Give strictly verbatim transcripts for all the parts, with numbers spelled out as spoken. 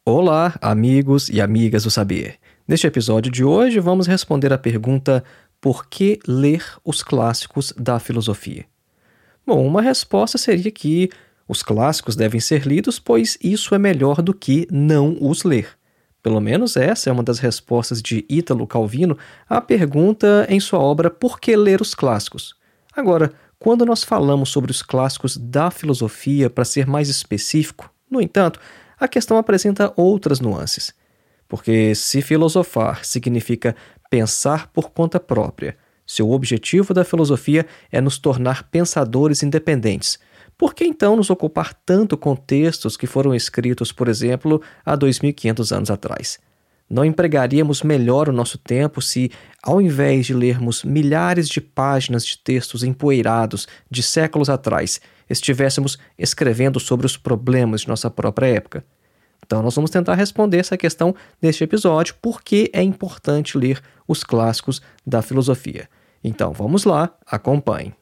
Olá, amigos e amigas do saber. Neste episódio de hoje, vamos responder à pergunta: por que ler os clássicos da filosofia? Bom, uma resposta seria que os clássicos devem ser lidos, pois isso é melhor do que não os ler. Pelo menos essa é uma das respostas de Ítalo Calvino à pergunta em sua obra Por que ler os clássicos? Agora, quando nós falamos sobre os clássicos da filosofia, para ser mais específico, no entanto, a questão apresenta outras nuances. Porque se filosofar significa pensar por conta própria, seu objetivo da filosofia é nos tornar pensadores independentes. Por que então nos ocupar tanto com textos que foram escritos, por exemplo, há dois mil e quinhentos anos atrás? Não empregaríamos melhor o nosso tempo se, ao invés de lermos milhares de páginas de textos empoeirados de séculos atrás, estivéssemos escrevendo sobre os problemas de nossa própria época? Então nós vamos tentar responder essa questão neste episódio, por que é importante ler os clássicos da filosofia. Então vamos lá, acompanhe.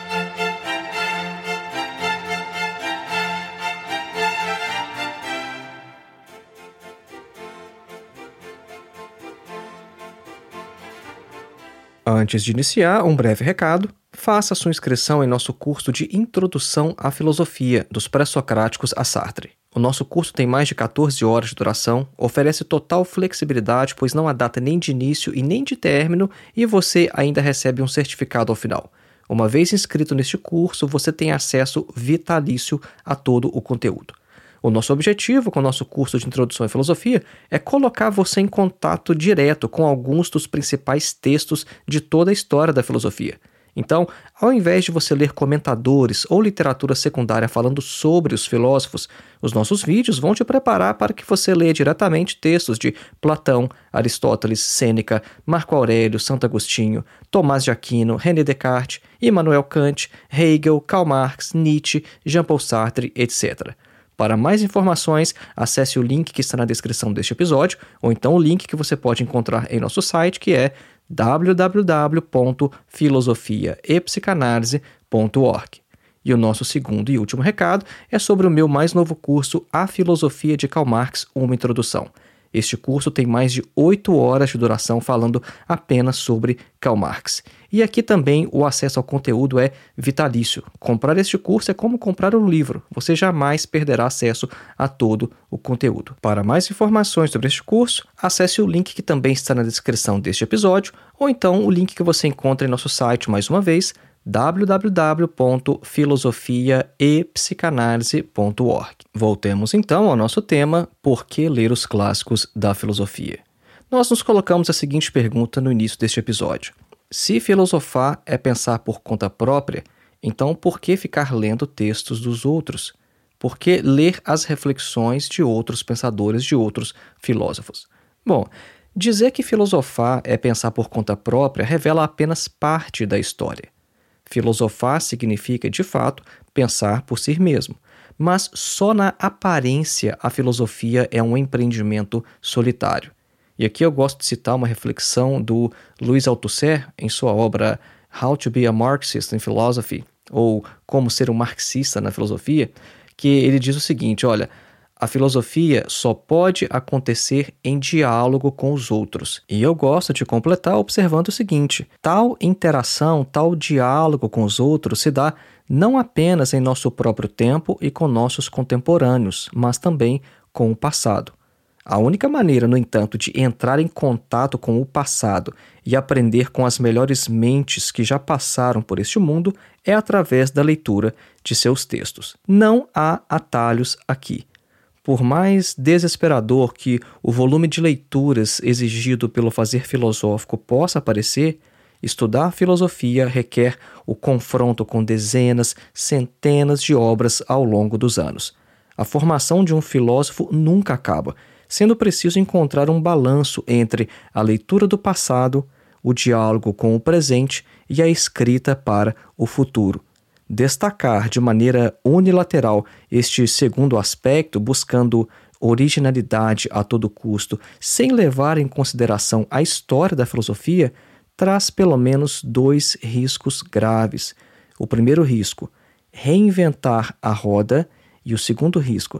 Antes de iniciar, um breve recado. Faça sua inscrição em nosso curso de Introdução à Filosofia, dos Pré-Socráticos a Sartre. O nosso curso tem mais de quatorze horas de duração, oferece total flexibilidade, pois não há data nem de início e nem de término, e você ainda recebe um certificado ao final. Uma vez inscrito neste curso, você tem acesso vitalício a todo o conteúdo. O nosso objetivo com o nosso curso de Introdução à Filosofia é colocar você em contato direto com alguns dos principais textos de toda a história da filosofia. Então, ao invés de você ler comentadores ou literatura secundária falando sobre os filósofos, os nossos vídeos vão te preparar para que você leia diretamente textos de Platão, Aristóteles, Sêneca, Marco Aurélio, Santo Agostinho, Tomás de Aquino, René Descartes, Immanuel Kant, Hegel, Karl Marx, Nietzsche, Jean-Paul Sartre, etcétera. Para mais informações, acesse o link que está na descrição deste episódio, ou então o link que você pode encontrar em nosso site, que é w w w ponto filosofia e psicanálise ponto org. E o nosso segundo e último recado é sobre o meu mais novo curso, A Filosofia de Karl Marx, uma introdução. Este curso tem mais de oito horas de duração falando apenas sobre Karl Marx. E aqui também o acesso ao conteúdo é vitalício. Comprar este curso é como comprar um livro. Você jamais perderá acesso a todo o conteúdo. Para mais informações sobre este curso, acesse o link que também está na descrição deste episódio, ou então o link que você encontra em nosso site, mais uma vez, w w w ponto filosofia e psicanálise ponto org. Voltemos então ao nosso tema, por que ler os clássicos da filosofia? Nós nos colocamos a seguinte pergunta no início deste episódio. Se filosofar é pensar por conta própria, então por que ficar lendo textos dos outros? Por que ler as reflexões de outros pensadores, de outros filósofos? Bom, dizer que filosofar é pensar por conta própria revela apenas parte da história. Filosofar significa, de fato, pensar por si mesmo, mas só na aparência a filosofia é um empreendimento solitário. E aqui eu gosto de citar uma reflexão do Louis Althusser em sua obra How to be a Marxist in Philosophy, ou Como ser um marxista na filosofia, que ele diz o seguinte, olha, a filosofia só pode acontecer em diálogo com os outros. E eu gosto de completar observando o seguinte, tal interação, tal diálogo com os outros se dá não apenas em nosso próprio tempo e com nossos contemporâneos, mas também com o passado. A única maneira, no entanto, de entrar em contato com o passado e aprender com as melhores mentes que já passaram por este mundo é através da leitura de seus textos. Não há atalhos aqui. Por mais desesperador que o volume de leituras exigido pelo fazer filosófico possa parecer, estudar filosofia requer o confronto com dezenas, centenas de obras ao longo dos anos. A formação de um filósofo nunca acaba, sendo preciso encontrar um balanço entre a leitura do passado, o diálogo com o presente e a escrita para o futuro. Destacar de maneira unilateral este segundo aspecto, buscando originalidade a todo custo, sem levar em consideração a história da filosofia, traz pelo menos dois riscos graves. O primeiro risco, reinventar a roda, e o segundo risco,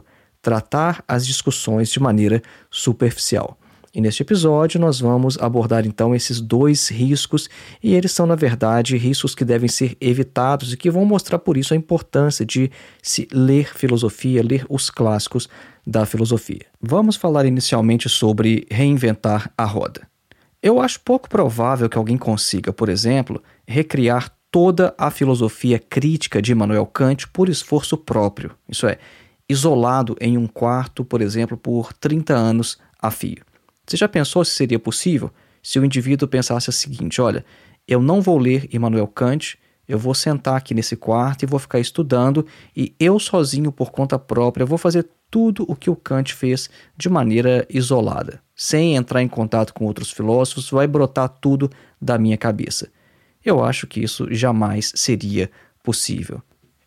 tratar as discussões de maneira superficial. E neste episódio nós vamos abordar então esses dois riscos, e eles são, na verdade, riscos que devem ser evitados e que vão mostrar por isso a importância de se ler filosofia, ler os clássicos da filosofia. Vamos falar inicialmente sobre reinventar a roda. Eu acho pouco provável que alguém consiga, por exemplo, recriar toda a filosofia crítica de Immanuel Kant por esforço próprio, isso é, isolado em um quarto, por exemplo, por trinta anos a fio. Você já pensou se seria possível se o indivíduo pensasse o seguinte: olha, eu não vou ler Immanuel Kant, eu vou sentar aqui nesse quarto e vou ficar estudando, e eu sozinho, por conta própria, vou fazer tudo o que o Kant fez de maneira isolada, sem entrar em contato com outros filósofos, vai brotar tudo da minha cabeça. Eu acho que isso jamais seria possível.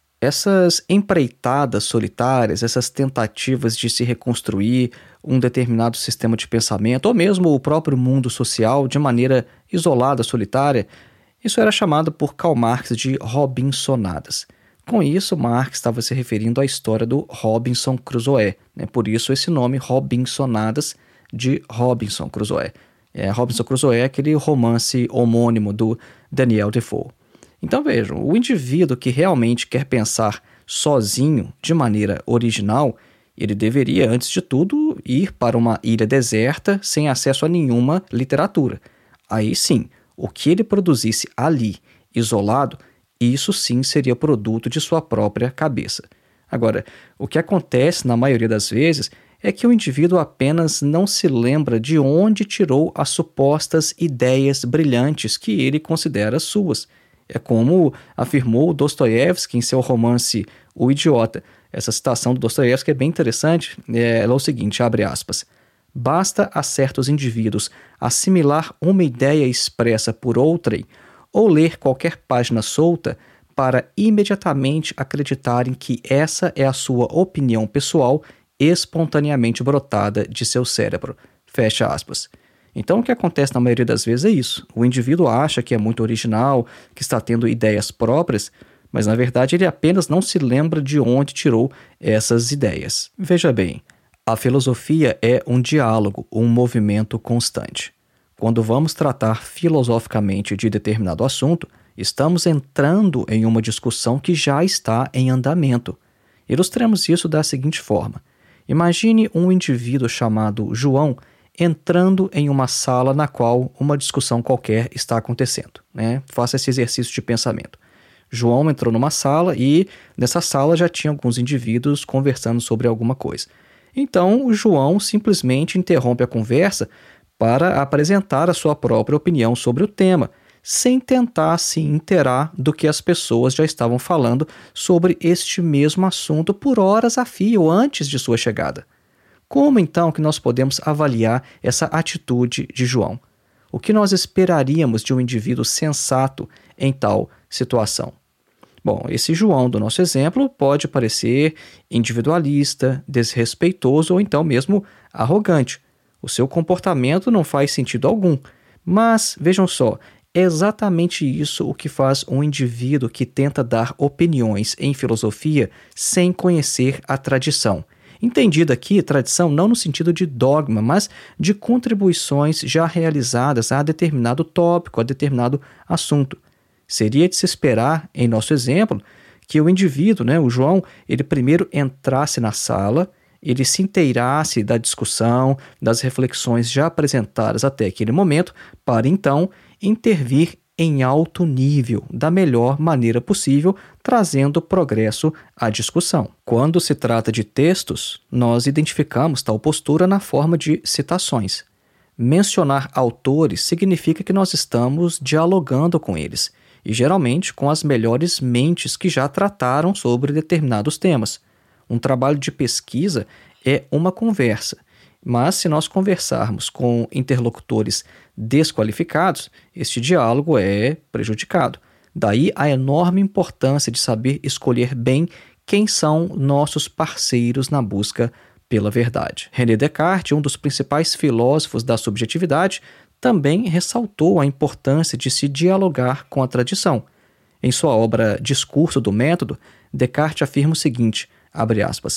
Essas empreitadas solitárias, essas tentativas de se reconstruir um determinado sistema de pensamento, ou mesmo o próprio mundo social de maneira isolada, solitária, isso era chamado por Karl Marx de Robinsonadas. Com isso, Marx estava se referindo à história do Robinson Crusoe, né? Por isso esse nome Robinsonadas de Robinson Crusoe. É, Robinson Crusoe é aquele romance homônimo do Daniel Defoe. Então vejam, o indivíduo que realmente quer pensar sozinho, de maneira original, ele deveria, antes de tudo, ir para uma ilha deserta sem acesso a nenhuma literatura. Aí sim, o que ele produzisse ali, isolado, isso sim seria produto de sua própria cabeça. Agora, o que acontece na maioria das vezes é que o indivíduo apenas não se lembra de onde tirou as supostas ideias brilhantes que ele considera suas. É como afirmou Dostoiévski em seu romance O Idiota. Essa citação do Dostoiévski é bem interessante. É, ela é o seguinte, abre aspas: basta a certos indivíduos assimilar uma ideia expressa por outrem ou ler qualquer página solta para imediatamente acreditarem que essa é a sua opinião pessoal espontaneamente brotada de seu cérebro. Fecha aspas. Então, o que acontece na maioria das vezes é isso. O indivíduo acha que é muito original, que está tendo ideias próprias, mas na verdade ele apenas não se lembra de onde tirou essas ideias. Veja bem, a filosofia é um diálogo, um movimento constante. Quando vamos tratar filosoficamente de determinado assunto, estamos entrando em uma discussão que já está em andamento. Ilustremos isso da seguinte forma. Imagine um indivíduo chamado João entrando em uma sala na qual uma discussão qualquer está acontecendo, né? Faça esse exercício de pensamento. João entrou numa sala e nessa sala já tinha alguns indivíduos conversando sobre alguma coisa. Então, o João simplesmente interrompe a conversa para apresentar a sua própria opinião sobre o tema, sem tentar se inteirar do que as pessoas já estavam falando sobre este mesmo assunto por horas a fio antes de sua chegada. Como então que nós podemos avaliar essa atitude de João? O que nós esperaríamos de um indivíduo sensato em tal situação? Bom, esse João do nosso exemplo pode parecer individualista, desrespeitoso ou então mesmo arrogante. O seu comportamento não faz sentido algum. Mas, vejam só, é exatamente isso o que faz um indivíduo que tenta dar opiniões em filosofia sem conhecer a tradição. Entendida aqui, tradição não no sentido de dogma, mas de contribuições já realizadas a determinado tópico, a determinado assunto. Seria de se esperar, em nosso exemplo, que o indivíduo, né, o João, ele primeiro entrasse na sala, ele se inteirasse da discussão, das reflexões já apresentadas até aquele momento, para então intervir em alto nível, da melhor maneira possível, trazendo progresso à discussão. Quando se trata de textos, nós identificamos tal postura na forma de citações. Mencionar autores significa que nós estamos dialogando com eles, e geralmente com as melhores mentes que já trataram sobre determinados temas. Um trabalho de pesquisa é uma conversa, mas se nós conversarmos com interlocutores desqualificados, este diálogo é prejudicado. Daí a enorme importância de saber escolher bem quem são nossos parceiros na busca pela verdade. René Descartes, um dos principais filósofos da subjetividade, também ressaltou a importância de se dialogar com a tradição. Em sua obra Discurso do Método, Descartes afirma o seguinte, abre aspas,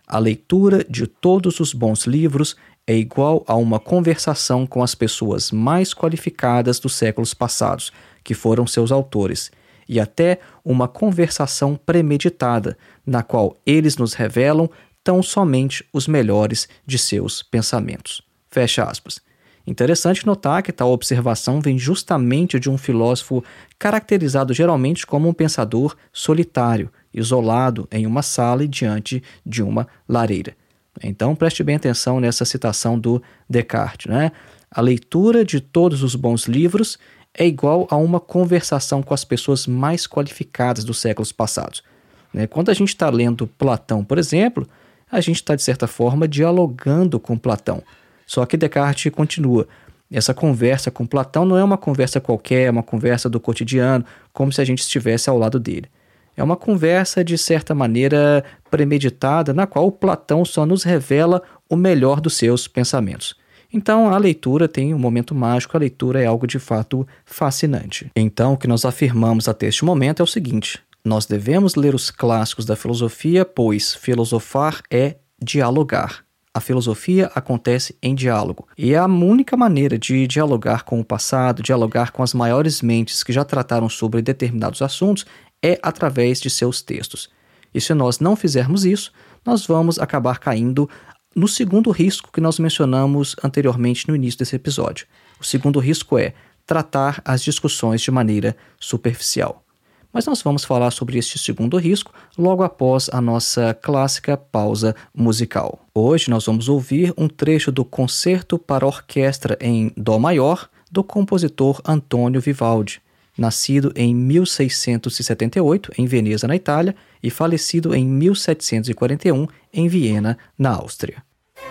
A leitura de todos os bons livros é igual a uma conversação com as pessoas mais qualificadas dos séculos passados, que foram seus autores, e até uma conversação premeditada, na qual eles nos revelam tão somente os melhores de seus pensamentos. Fecha aspas. Interessante notar que tal observação vem justamente de um filósofo caracterizado geralmente como um pensador solitário, isolado em uma sala e diante de uma lareira. Então preste bem atenção nessa citação do Descartes, né? A leitura de todos os bons livros é igual a uma conversação com as pessoas mais qualificadas dos séculos passados. Né? Quando a gente está lendo Platão, por exemplo, a gente está, de certa forma, dialogando com Platão. Só que Descartes continua. Essa conversa com Platão não é uma conversa qualquer, é uma conversa do cotidiano, como se a gente estivesse ao lado dele. É uma conversa, de certa maneira, premeditada, na qual Platão só nos revela o melhor dos seus pensamentos. Então, a leitura tem um momento mágico, a leitura é algo de fato fascinante. Então, o que nós afirmamos até este momento é o seguinte: nós devemos ler os clássicos da filosofia, pois filosofar é dialogar. A filosofia acontece em diálogo. E a única maneira de dialogar com o passado, dialogar com as maiores mentes que já trataram sobre determinados assuntos, é através de seus textos. E se nós não fizermos isso, nós vamos acabar caindo no segundo risco que nós mencionamos anteriormente no início desse episódio. O segundo risco é tratar as discussões de maneira superficial. Mas nós vamos falar sobre este segundo risco logo após a nossa clássica pausa musical. Hoje nós vamos ouvir um trecho do Concerto para Orquestra em Dó Maior do compositor Antônio Vivaldi, nascido em mil seiscentos e setenta e oito em Veneza, na Itália, e falecido em mil setecentos e quarenta e um em Viena, na Áustria.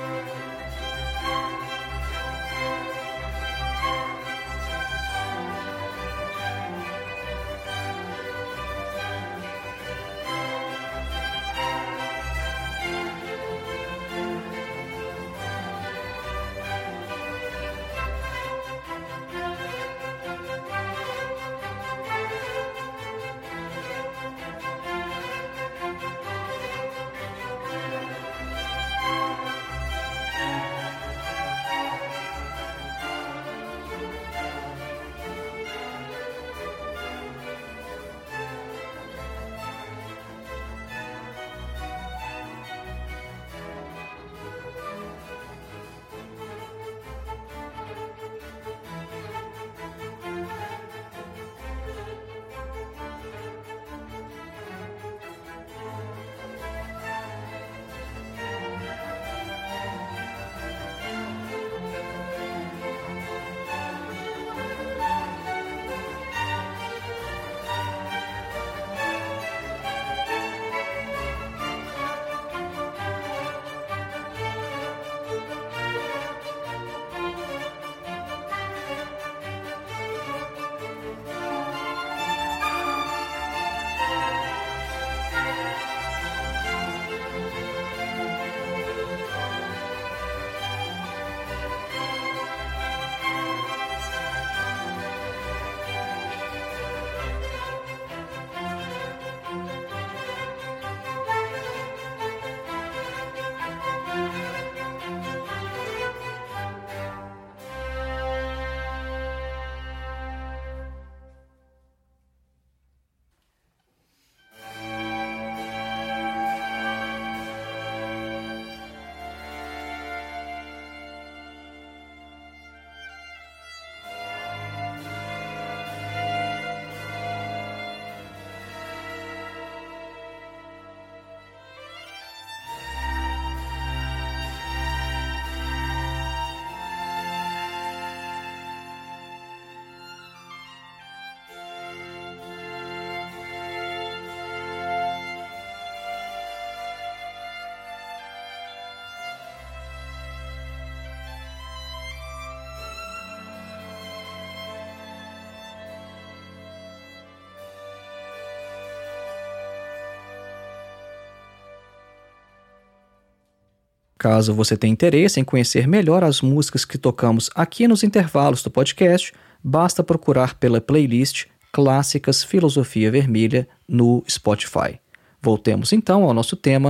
Caso você tenha interesse em conhecer melhor as músicas que tocamos aqui nos intervalos do podcast, basta procurar pela playlist Clássicas Filosofia Vermelha no Spotify. Voltemos então ao nosso tema,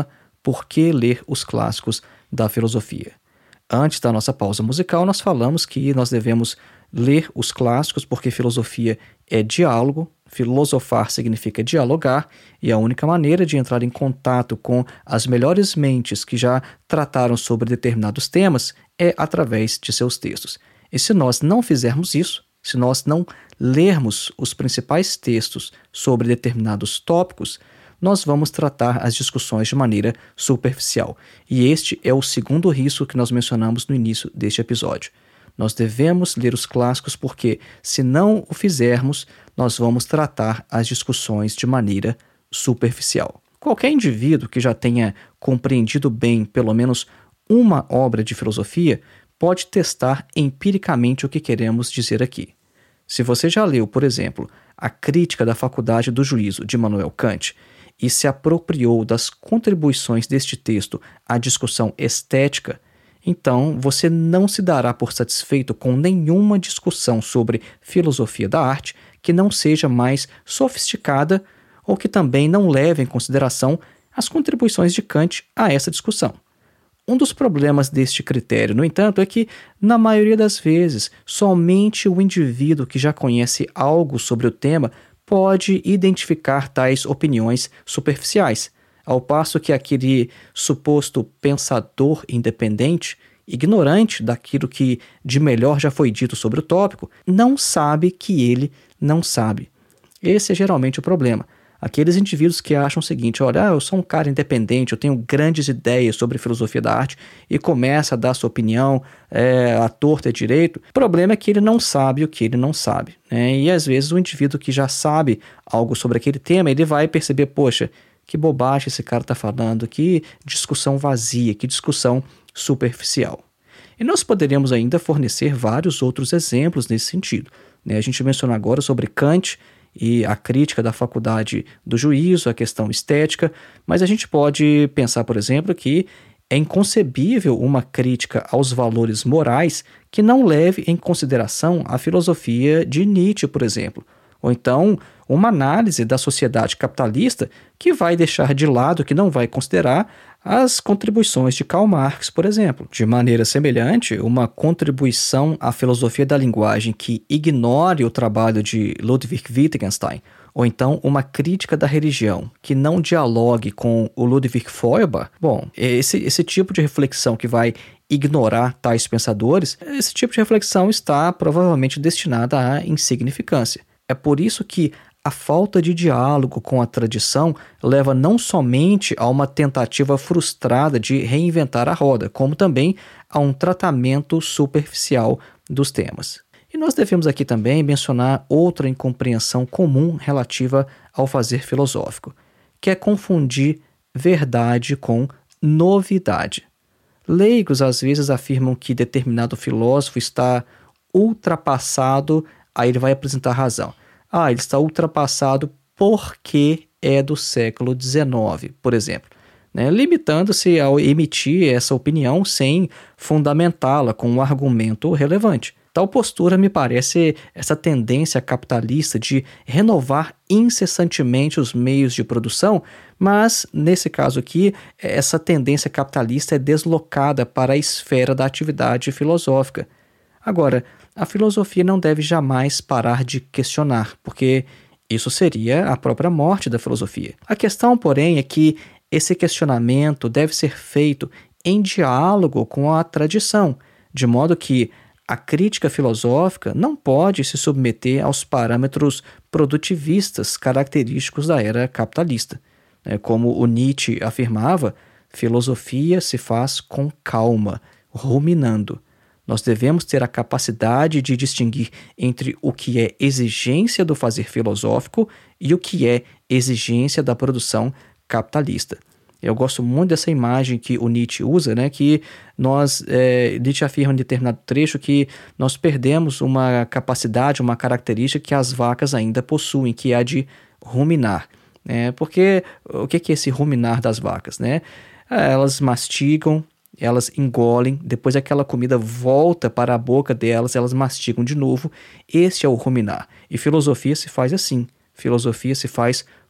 por que ler os clássicos da filosofia. Antes da nossa pausa musical, nós falamos que nós devemos ler os clássicos porque filosofia é diálogo, filosofar significa dialogar, e a única maneira de entrar em contato com as melhores mentes que já trataram sobre determinados temas é através de seus textos. E se nós não fizermos isso, se nós não lermos os principais textos sobre determinados tópicos, nós vamos tratar as discussões de maneira superficial. E este é o segundo risco que nós mencionamos no início deste episódio. Nós devemos ler os clássicos porque, se não o fizermos, nós vamos tratar as discussões de maneira superficial. Qualquer indivíduo que já tenha compreendido bem pelo menos uma obra de filosofia pode testar empiricamente o que queremos dizer aqui. Se você já leu, por exemplo, A Crítica da Faculdade do Juízo, de Immanuel Kant, e se apropriou das contribuições deste texto à discussão estética, então você não se dará por satisfeito com nenhuma discussão sobre filosofia da arte que não seja mais sofisticada ou que também não leve em consideração as contribuições de Kant a essa discussão. Um dos problemas deste critério, no entanto, é que, na maioria das vezes, somente o indivíduo que já conhece algo sobre o tema pode identificar tais opiniões superficiais, ao passo que aquele suposto pensador independente, ignorante daquilo que de melhor já foi dito sobre o tópico, não sabe que ele não sabe. Esse é geralmente o problema. Aqueles indivíduos que acham o seguinte: olha, ah, eu sou um cara independente, eu tenho grandes ideias sobre filosofia da arte, e começa a dar sua opinião é, à torta e à direito. O problema é que ele não sabe o que ele não sabe, né? E às vezes o indivíduo que já sabe algo sobre aquele tema, ele vai perceber, poxa, que bobagem esse cara está falando, que discussão vazia, que discussão superficial. E nós poderíamos ainda fornecer vários outros exemplos nesse sentido, né? A gente mencionou agora sobre Kant e a crítica da faculdade do juízo, a questão estética, mas a gente pode pensar, por exemplo, que é inconcebível uma crítica aos valores morais que não leve em consideração a filosofia de Nietzsche, por exemplo, ou então uma análise da sociedade capitalista que vai deixar de lado, que não vai considerar as contribuições de Karl Marx, por exemplo. De maneira semelhante, uma contribuição à filosofia da linguagem que ignore o trabalho de Ludwig Wittgenstein, ou então uma crítica da religião que não dialogue com o Ludwig Feuerbach, bom, esse, esse tipo de reflexão que vai ignorar tais pensadores, esse tipo de reflexão está provavelmente destinada à insignificância. É por isso que a falta de diálogo com a tradição leva não somente a uma tentativa frustrada de reinventar a roda, como também a um tratamento superficial dos temas. E nós devemos aqui também mencionar outra incompreensão comum relativa ao fazer filosófico, que é confundir verdade com novidade. Leigos às vezes afirmam que determinado filósofo está ultrapassado, aí ele vai apresentar razão. Ah, ele está ultrapassado porque é do século dezenove, por exemplo, né? Limitando-se ao emitir essa opinião sem fundamentá-la com um argumento relevante. Tal postura me parece essa tendência capitalista de renovar incessantemente os meios de produção, mas, nesse caso aqui, essa tendência capitalista é deslocada para a esfera da atividade filosófica. Agora, a filosofia não deve jamais parar de questionar, porque isso seria a própria morte da filosofia. A questão, porém, é que esse questionamento deve ser feito em diálogo com a tradição, de modo que a crítica filosófica não pode se submeter aos parâmetros produtivistas característicos da era capitalista. Como o Nietzsche afirmava, filosofia se faz com calma, ruminando. Nós devemos ter a capacidade de distinguir entre o que é exigência do fazer filosófico e o que é exigência da produção capitalista. Eu gosto muito dessa imagem que o Nietzsche usa, né, que nós, é, Nietzsche afirma em determinado trecho que nós perdemos uma capacidade, uma característica que as vacas ainda possuem, que é a de ruminar. Né? Porque o que é esse ruminar das vacas? Né? Elas mastigam, elas engolem, depois aquela comida volta para a boca delas, elas mastigam de novo. Esse é o ruminar. E filosofia se faz assim. Filosofia se faz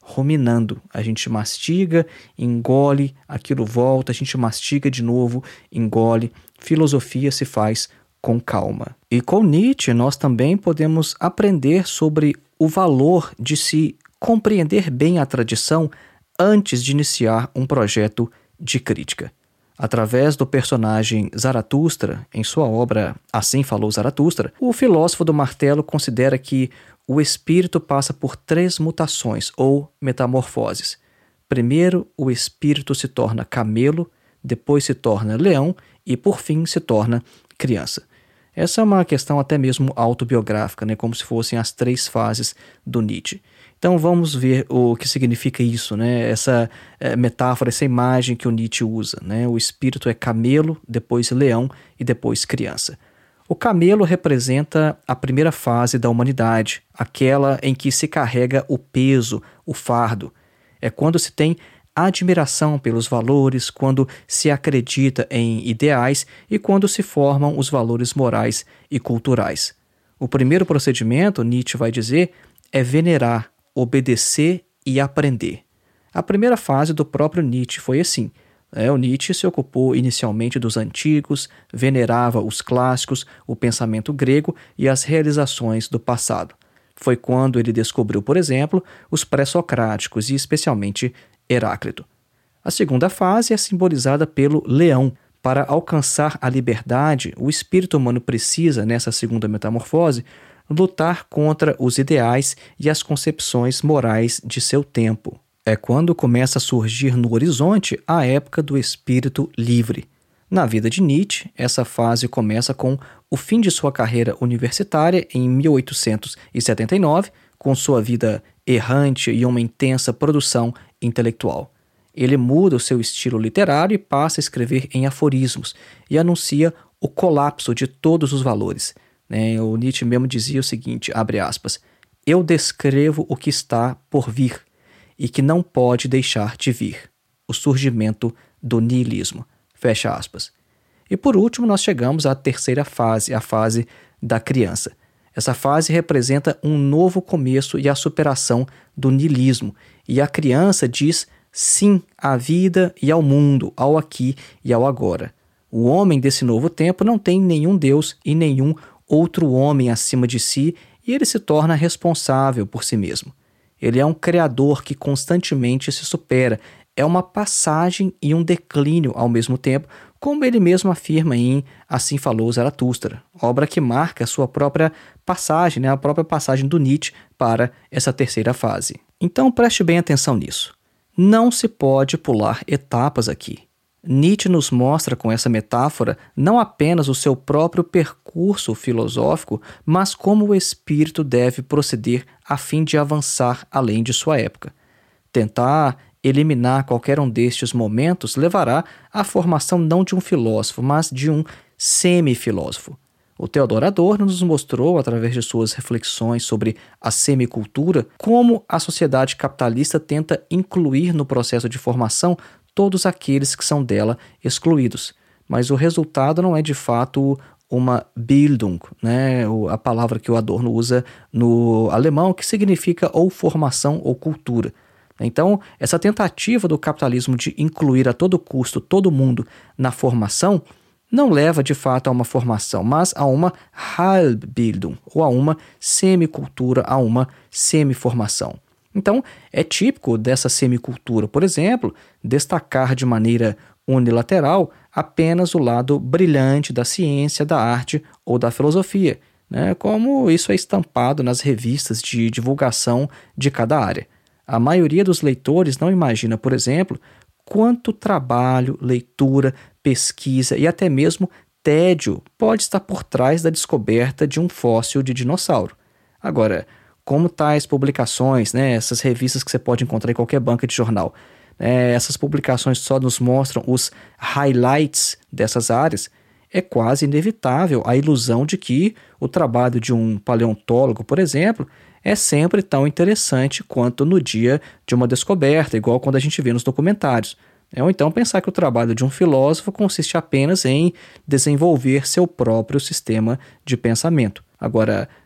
ruminando. A gente mastiga, engole, aquilo volta, a gente mastiga de novo, engole. Filosofia se faz com calma. E com Nietzsche nós também podemos aprender sobre o valor de se compreender bem a tradição antes de iniciar um projeto de crítica. Através do personagem Zaratustra, em sua obra Assim Falou Zaratustra, o filósofo do martelo considera que o espírito passa por três mutações ou metamorfoses. Primeiro, o espírito se torna camelo, depois se torna leão e, por fim, se torna criança. Essa é uma questão até mesmo autobiográfica, né? Como se fossem as três fases do Nietzsche. Então vamos ver o que significa isso, né? Essa é, metáfora, essa imagem que o Nietzsche usa, né? O espírito é camelo, depois leão e depois criança. O camelo representa a primeira fase da humanidade, aquela em que se carrega o peso, o fardo. É quando se tem admiração pelos valores, quando se acredita em ideais e quando se formam os valores morais e culturais. O primeiro procedimento, Nietzsche vai dizer, é venerar, obedecer e aprender. A primeira fase do próprio Nietzsche foi assim. É, o Nietzsche se ocupou inicialmente dos antigos, venerava os clássicos, o pensamento grego e as realizações do passado. Foi quando ele descobriu, por exemplo, os pré-socráticos e especialmente Heráclito. A segunda fase é simbolizada pelo leão. Para alcançar a liberdade, o espírito humano precisa, nessa segunda metamorfose, lutar contra os ideais e as concepções morais de seu tempo. É quando começa a surgir no horizonte a época do espírito livre. Na vida de Nietzsche, essa fase começa com o fim de sua carreira universitária em mil oitocentos e setenta e nove, com sua vida errante e uma intensa produção intelectual. Ele muda o seu estilo literário e passa a escrever em aforismos e anuncia o colapso de todos os valores. Né? O Nietzsche mesmo dizia o seguinte, abre aspas, eu descrevo o que está por vir e que não pode deixar de vir, o surgimento do niilismo, fecha aspas. E por último nós chegamos à terceira fase, a fase da criança. Essa fase representa um novo começo e a superação do niilismo, e a criança diz sim à vida e ao mundo, ao aqui e ao agora. O homem desse novo tempo não tem nenhum Deus e nenhum outro homem acima de si, e ele se torna responsável por si mesmo. Ele é um criador que constantemente se supera, é uma passagem e um declínio ao mesmo tempo, como ele mesmo afirma em Assim Falou Zaratustra, obra que marca a sua própria passagem, né, a própria passagem do Nietzsche para essa terceira fase. Então preste bem atenção nisso. Não se pode pular etapas aqui. Nietzsche nos mostra com essa metáfora não apenas o seu próprio percurso filosófico, mas como o espírito deve proceder a fim de avançar além de sua época. Tentar eliminar qualquer um destes momentos levará à formação não de um filósofo, mas de um semifilósofo. O Theodor Adorno nos mostrou, através de suas reflexões sobre a semicultura, como a sociedade capitalista tenta incluir no processo de formação todos aqueles que são dela excluídos. Mas o resultado não é de fato uma Bildung, né? A palavra que o Adorno usa no alemão, que significa ou formação ou cultura. Então, essa tentativa do capitalismo de incluir a todo custo todo mundo na formação não leva de fato a uma formação, mas a uma Halbbildung, ou a uma semicultura, a uma semiformação. Então, é típico dessa semicultura, por exemplo, destacar de maneira unilateral apenas o lado brilhante da ciência, da arte ou da filosofia, né? Como isso é estampado nas revistas de divulgação de cada área. A maioria dos leitores não imagina, por exemplo, quanto trabalho, leitura, pesquisa e até mesmo tédio pode estar por trás da descoberta de um fóssil de dinossauro. Agora, como tais publicações, né, essas revistas que você pode encontrar em qualquer banca de jornal, né, essas publicações só nos mostram os highlights dessas áreas, é quase inevitável a ilusão de que o trabalho de um paleontólogo, por exemplo, é sempre tão interessante quanto no dia de uma descoberta, igual quando a gente vê nos documentários. Ou então pensar que o trabalho de um filósofo consiste apenas em desenvolver seu próprio sistema de pensamento. Agora,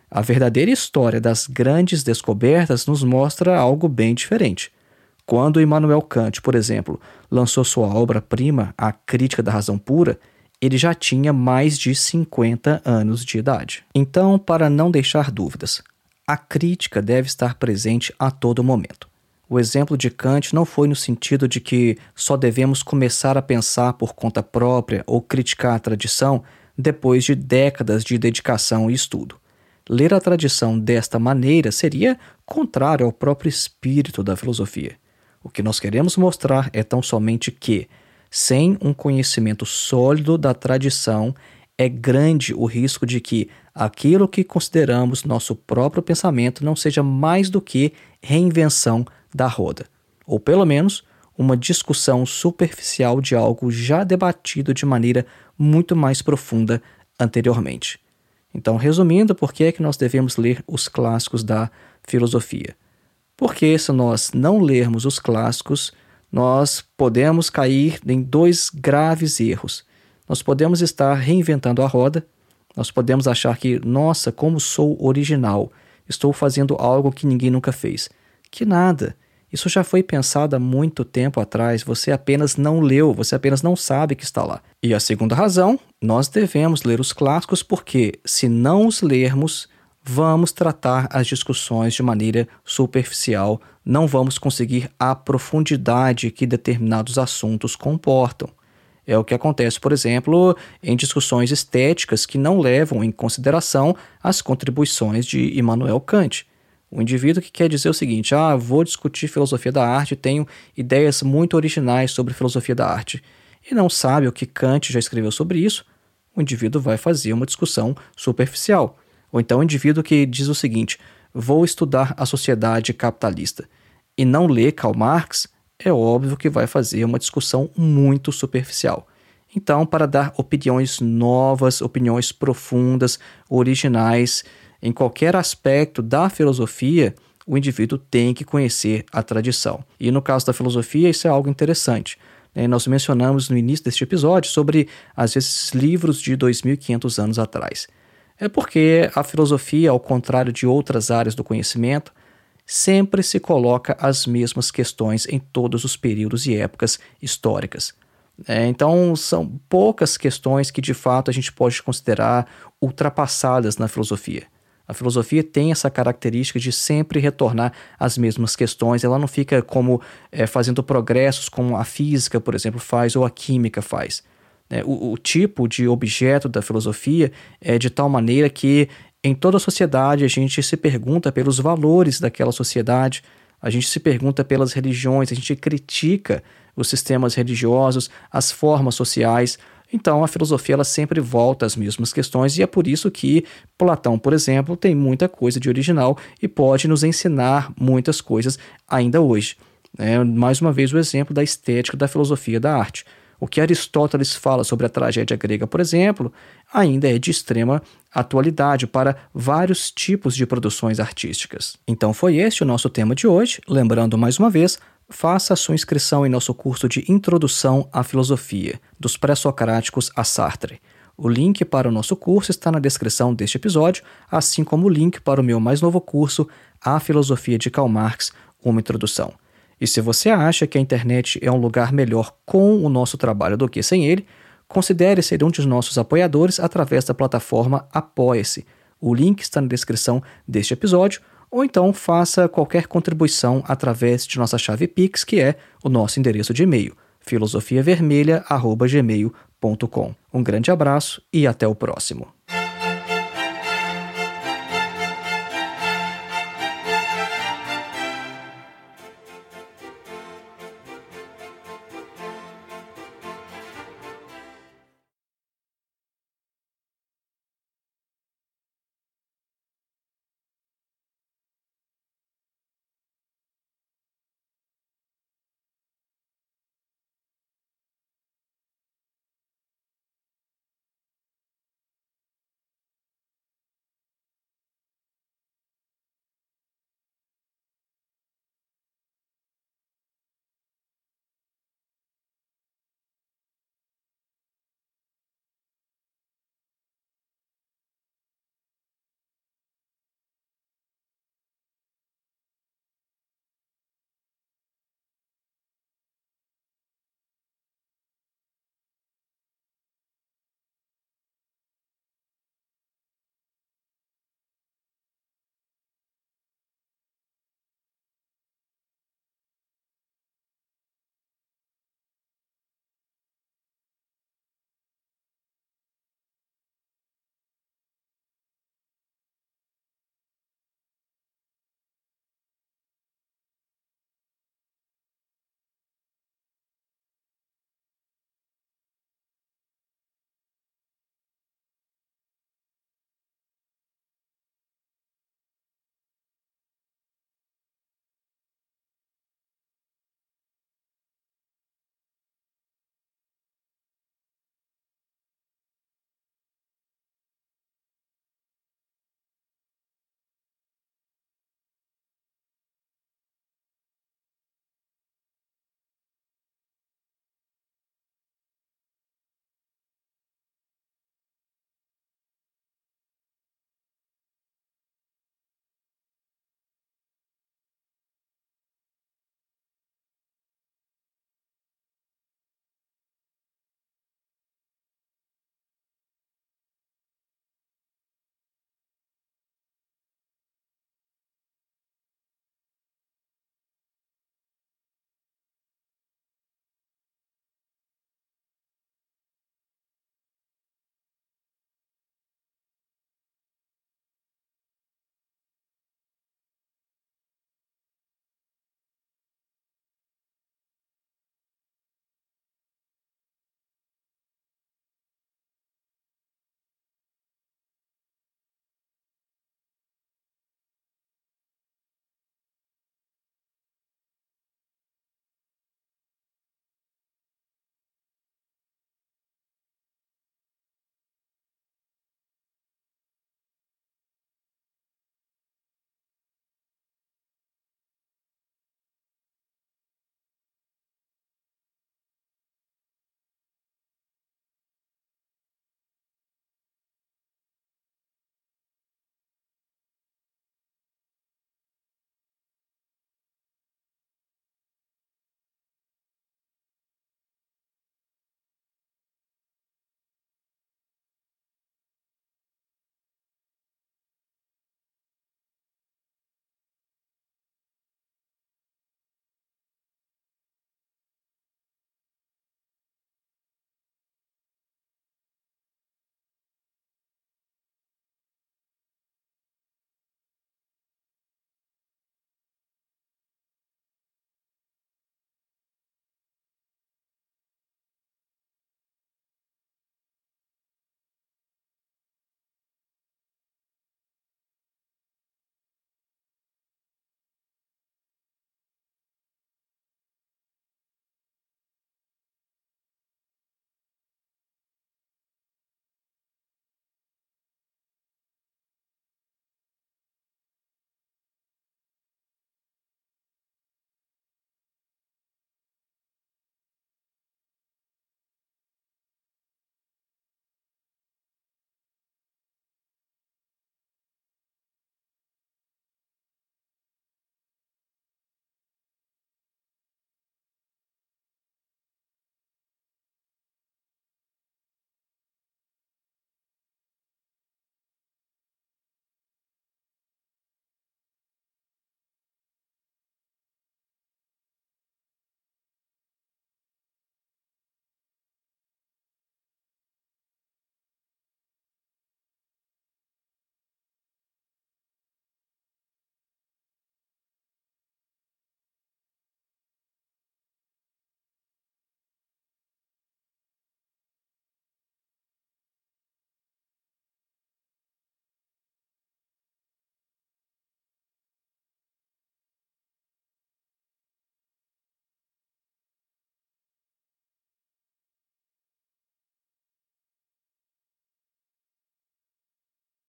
A verdadeira história das grandes descobertas nos mostra algo bem diferente. Quando Immanuel Kant, por exemplo, lançou sua obra-prima, A Crítica da Razão Pura, ele já tinha mais de cinquenta anos de idade. Então, para não deixar dúvidas, a crítica deve estar presente a todo momento. O exemplo de Kant não foi no sentido de que só devemos começar a pensar por conta própria ou criticar a tradição depois de décadas de dedicação e estudo. Ler a tradição desta maneira seria contrário ao próprio espírito da filosofia. O que nós queremos mostrar é tão somente que, sem um conhecimento sólido da tradição, é grande o risco de que aquilo que consideramos nosso próprio pensamento não seja mais do que reinvenção da roda, ou pelo menos uma discussão superficial de algo já debatido de maneira muito mais profunda anteriormente. Então, resumindo, por que é que nós devemos ler os clássicos da filosofia? Porque se nós não lermos os clássicos, nós podemos cair em dois graves erros. Nós podemos estar reinventando a roda, nós podemos achar que, nossa, como sou original, estou fazendo algo que ninguém nunca fez. Que nada, isso já foi pensado há muito tempo atrás, você apenas não leu, você apenas não sabe que está lá. E a segunda razão, nós devemos ler os clássicos porque, se não os lermos, vamos tratar as discussões de maneira superficial, não vamos conseguir a profundidade que determinados assuntos comportam. É o que acontece, por exemplo, em discussões estéticas que não levam em consideração as contribuições de Immanuel Kant. O indivíduo que quer dizer o seguinte, ah, vou discutir filosofia da arte, tenho ideias muito originais sobre filosofia da arte, e não sabe o que Kant já escreveu sobre isso, o indivíduo vai fazer uma discussão superficial. Ou então o indivíduo que diz o seguinte, vou estudar a sociedade capitalista, e não lê Karl Marx, é óbvio que vai fazer uma discussão muito superficial. Então, para dar opiniões novas, opiniões profundas, originais, em qualquer aspecto da filosofia, o indivíduo tem que conhecer a tradição. E no caso da filosofia, isso é algo interessante. Né? Nós mencionamos no início deste episódio sobre, às vezes, livros de dois mil e quinhentos anos atrás. É porque a filosofia, ao contrário de outras áreas do conhecimento, sempre se coloca as mesmas questões em todos os períodos e épocas históricas. É, então, são poucas questões que, de fato, a gente pode considerar ultrapassadas na filosofia. A filosofia tem essa característica de sempre retornar às mesmas questões, ela não fica como é, fazendo progressos como a física, por exemplo, faz ou a química faz. É, o, o tipo de objeto da filosofia é de tal maneira que em toda a sociedade a gente se pergunta pelos valores daquela sociedade, a gente se pergunta pelas religiões, a gente critica os sistemas religiosos, as formas sociais. Então, a filosofia ela sempre volta às mesmas questões e é por isso que Platão, por exemplo, tem muita coisa de original e pode nos ensinar muitas coisas ainda hoje. É, mais uma vez, o exemplo da estética da filosofia da arte. O que Aristóteles fala sobre a tragédia grega, por exemplo, ainda é de extrema atualidade para vários tipos de produções artísticas. Então foi este o nosso tema de hoje. Lembrando mais uma vez, faça a sua inscrição em nosso curso de Introdução à Filosofia, dos Pré-Socráticos a Sartre. O link para o nosso curso está na descrição deste episódio, assim como o link para o meu mais novo curso, A Filosofia de Karl Marx, uma introdução. E se você acha que a internet é um lugar melhor com o nosso trabalho do que sem ele, considere ser um dos nossos apoiadores através da plataforma Apoia-se. O link está na descrição deste episódio, ou então faça qualquer contribuição através de nossa chave Pix, que é o nosso endereço de e-mail, filosofiavermelha arroba gmail ponto com. Um grande abraço e até o próximo.